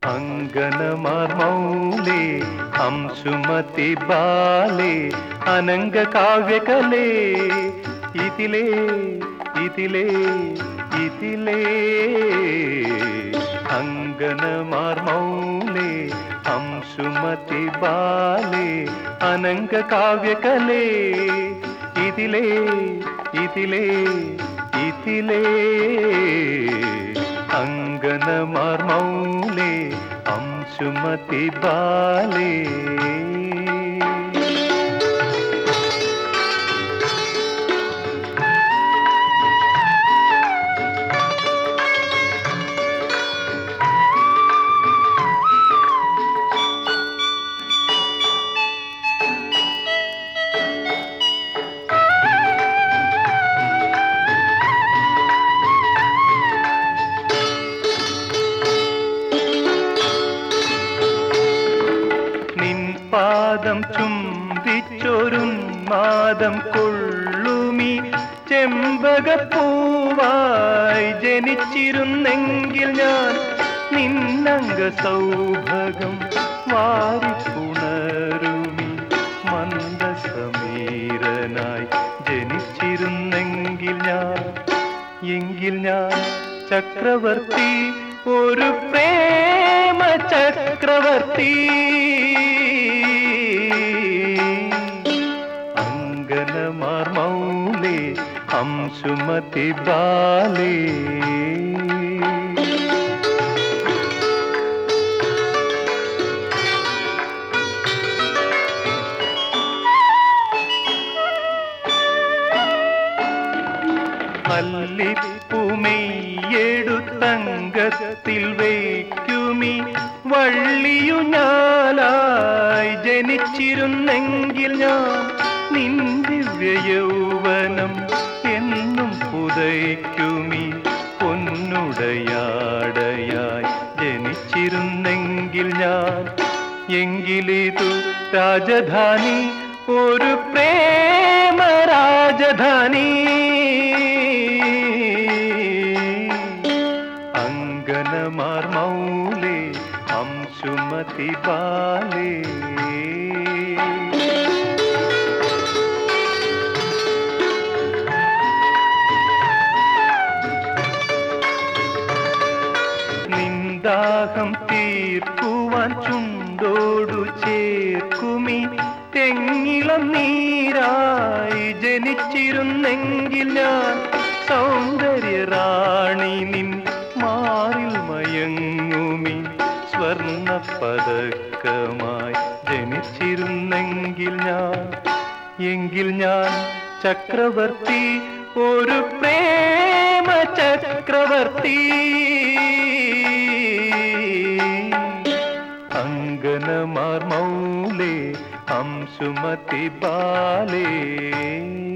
അങ്കനമാർ മൗലേ അംശുമതി ബാലേ അനംഗ കാവ്യകലേ ഇതിലേ ഇതിലേ ഇതിലേ അങ്കനമാർ മൗലേ അംശുമതി ബാലേ അനംഗ കാവ്യകലേ ഇതിലേ ഇതിലേ ഇതിലേ അങ്കനമാർ മൗലേ അംശുമതി ബാലേ പാദം ചുംബിച്ചൊരുന്മാദം കൊള്ളുമീ ചെമ്പകപ്പൂവായി ജനിച്ചിരുന്നെങ്കിൽ ഞാൻ നിന്നംഗ സൗഭകം വാരിപ്പുണരുമീ മന്ദസമീരനായി ജനിച്ചിരുന്നെങ്കിൽ ഞാൻ ചക്രവർത്തി ഒരു പ്രേമ ചക്രവർത്തി അങ്കനമാർ മൗലേ അംശുമതി ബാലേ അല്ലിപ്പുമെയ്യെടുത്തങ്കത്തിൽ വയ്ക്കുമീ വള്ളിയു ഞാലായി ജനിച്ചിരുന്നെങ്കിൽ ഞാൻ നിൻ ദിവ്യയൗവനം എന്നും പുതയ്ക്കുമീ പൊന്നുടയാടയായി ജനിച്ചിരുന്നെങ്കിൽ ഞാൻ എങ്കിലിതു രാജധാനി ഒരു പ്രേമ രാജധാനി അങ്കനമാർ മൗലേ അംശുമതി ബാലേ നിന്ദാഹം തീർക്കുവാൻ ചുണ്ടോടു ചേർക്കുമീ തെങ്ങിളം നീരായി ജനിച്ചിരുന്നെങ്കിൽ ഞാൻ സൗന്ദര്യ റാണി നിൻ മാറിൽ മയങ്ങുമീ സ്വർണ്ണ പതക്കമായി ജനിച്ചിരുന്നെങ്കിൽ ഞാൻ ചക്രവർത്തി ഒരു പ്രേമ ചക്രവർത്തി അങ്കനമാർ മൗലേ അംശുമതി ബാലേ